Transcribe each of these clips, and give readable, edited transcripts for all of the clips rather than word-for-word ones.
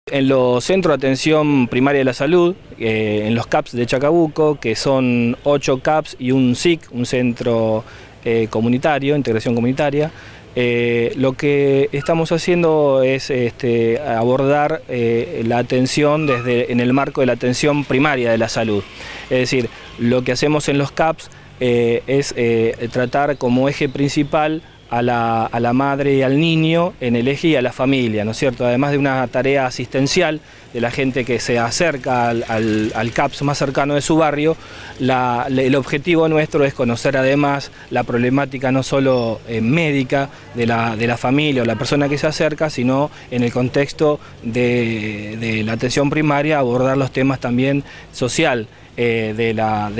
En los centros de atención primaria de la salud, en los CAPS de Chacabuco, que son 8 CAPS y un SIC, un centro comunitario, integración comunitaria, lo que estamos haciendo es abordar la atención en el marco de la atención primaria de la salud. Es decir, lo que hacemos en los CAPS es tratar como eje principal a la madre y al niño en el eje y a la familia, ¿no es cierto? Además de una tarea asistencial de la gente que se acerca al CAPS más cercano de su barrio, el objetivo nuestro es conocer además la problemática no solo médica de la familia o la persona que se acerca, sino en el contexto de la atención primaria abordar los temas también social de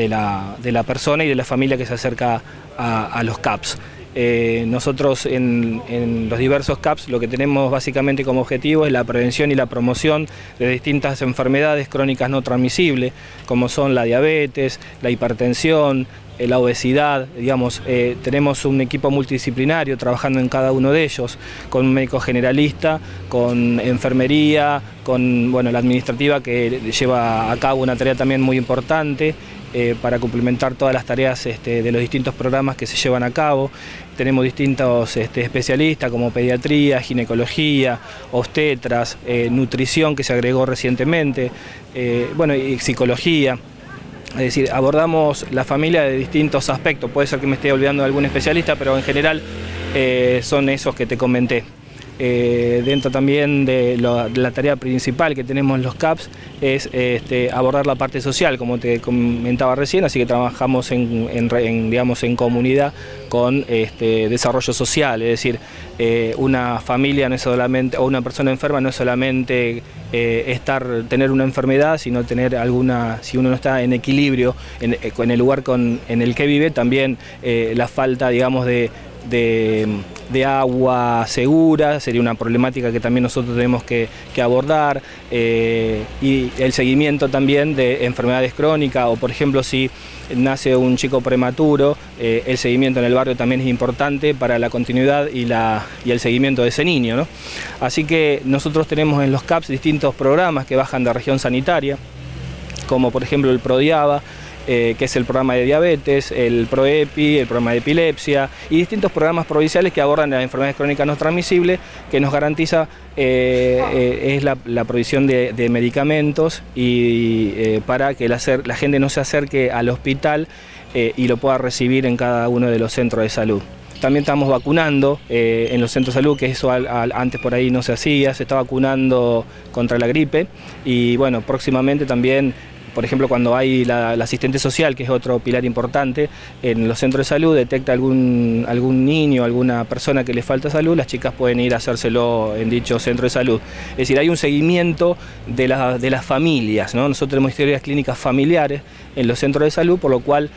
la persona y de la familia que se acerca a los CAPS. Nosotros en los diversos CAPS lo que tenemos básicamente como objetivo es la prevención y la promoción de distintas enfermedades crónicas no transmisibles, como son la diabetes, la hipertensión, la obesidad, digamos, tenemos un equipo multidisciplinario trabajando en cada uno de ellos, con un médico generalista, con enfermería, con la administrativa que lleva a cabo una tarea también muy importante, para complementar todas las tareas de los distintos programas que se llevan a cabo. Tenemos distintos especialistas como pediatría, ginecología, obstetras, nutrición que se agregó recientemente, y psicología. Es decir, abordamos la familia de distintos aspectos. Puede ser que me esté olvidando de algún especialista, pero en general son esos que te comenté. Dentro también de la tarea principal que tenemos en los CAPS es abordar la parte social, como te comentaba recién, así que trabajamos en comunidad con desarrollo social, es decir, una familia no es solamente, o una persona enferma no es solamente tener una enfermedad, sino tener si uno no está en equilibrio en el lugar en el que vive, también la falta, digamos, de agua segura sería una problemática que también nosotros tenemos que abordar, y el seguimiento también de enfermedades crónicas, o por ejemplo si nace un chico prematuro, el seguimiento en el barrio también es importante para la continuidad y el seguimiento de ese niño, ¿no? Así que nosotros tenemos en los CAPS distintos programas que bajan de región sanitaria, como por ejemplo el PRODIABA, que es el programa de diabetes, el PROEPI, el programa de epilepsia y distintos programas provinciales que abordan las enfermedades crónicas no transmisibles, que nos garantiza es la provisión de medicamentos y para que la gente no se acerque al hospital y lo pueda recibir en cada uno de los centros de salud. También estamos vacunando en los centros de salud, que eso antes por ahí no se hacía, se está vacunando contra la gripe y bueno, próximamente también. Por ejemplo, cuando hay la asistente social, que es otro pilar importante, en los centros de salud detecta algún niño, alguna persona que le falta salud, las chicas pueden ir a hacérselo en dicho centro de salud. Es decir, hay un seguimiento de las familias, ¿no? Nosotros tenemos historias clínicas familiares en los centros de salud, por lo cual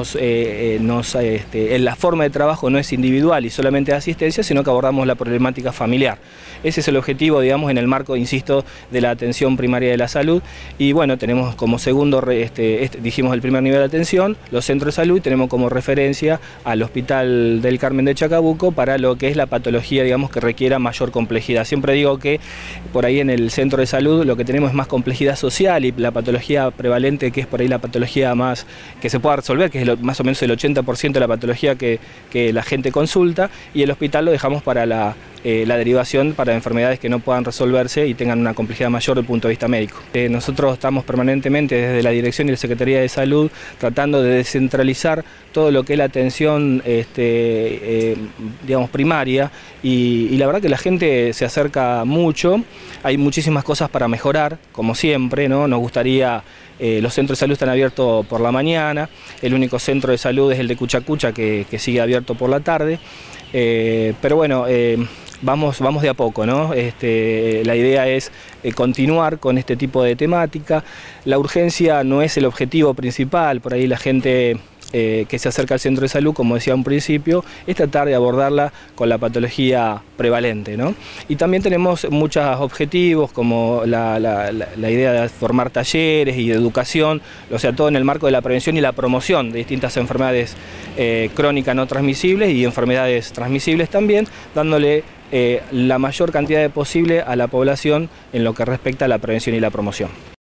la forma de trabajo no es individual y solamente de asistencia, sino que abordamos la problemática familiar. Ese es el objetivo, digamos, en el marco, insisto, de la atención primaria de la salud. Y bueno, tenemos como segundo, dijimos el primer nivel de atención, los centros de salud, y tenemos como referencia al Hospital del Carmen de Chacabuco para lo que es la patología, digamos, que requiera mayor complejidad. Siempre digo que por ahí en el centro de salud lo que tenemos es más complejidad social y la patología prevalente, que es por ahí la patología más que se pueda resolver, que es más o menos el 80% de la patología que la gente consulta, y el hospital lo dejamos para la derivación para enfermedades que no puedan resolverse y tengan una complejidad mayor desde el punto de vista médico. Nosotros estamos permanentemente desde la Dirección y la Secretaría de Salud tratando de descentralizar todo lo que es la atención digamos, primaria y la verdad que la gente se acerca mucho, hay muchísimas cosas para mejorar, como siempre, ¿no? Nos gustaría. Los centros de salud están abiertos por la mañana, el único centro de salud es el de Cuchacucha que sigue abierto por la tarde, pero bueno, vamos de a poco, ¿no? La idea es continuar con este tipo de temática. La urgencia no es el objetivo principal, por ahí la gente que se acerca al centro de salud, como decía a un principio, es tratar de abordarla con la patología prevalente, ¿no? Y también tenemos muchos objetivos, como la idea de formar talleres y de educación, o sea, todo en el marco de la prevención y la promoción de distintas enfermedades crónicas no transmisibles y enfermedades transmisibles también, dándole la mayor cantidad posible a la población en lo que respecta a la prevención y la promoción.